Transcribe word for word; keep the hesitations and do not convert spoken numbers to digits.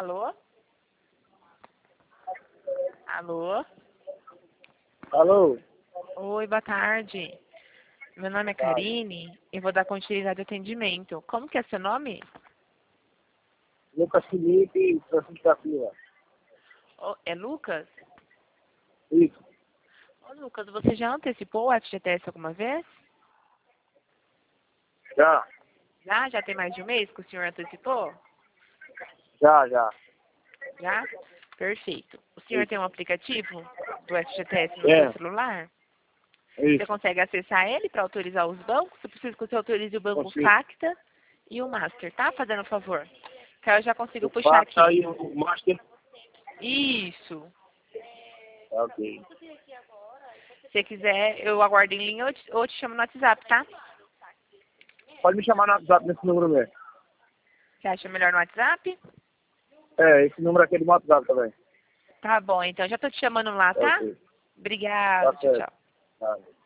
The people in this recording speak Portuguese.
Alô? Alô? Alô? Oi, boa tarde. Meu nome é Karine e vou dar continuidade ao atendimento. Como que é seu nome? Lucas Felipe, Francisco da Silva. Oh, é Lucas? Isso. Ô, Lucas, você já antecipou o F G T S alguma vez? Já, Já? Já tem mais de um mês que o senhor antecipou? já, já. Já? Perfeito. O senhor Isso. tem um aplicativo do F G T S no É. seu celular? Você Isso. consegue acessar ele para autorizar os bancos? Eu preciso que você autorize o banco Consigo. Facta e o Master, tá? Fazendo um favor. Que aí eu já consigo O puxar Facta aqui. e o Master. Isso. Ok. Se quiser, eu aguardo em linha ou te, ou te chamo no WhatsApp, tá? Pode me chamar no WhatsApp nesse número mesmo. Você acha melhor no WhatsApp? É, esse número aqui é do WhatsApp também. Tá bom, então já tô te chamando lá, tá? Ok. Obrigada, Tá tchau, certo. tchau. Tá.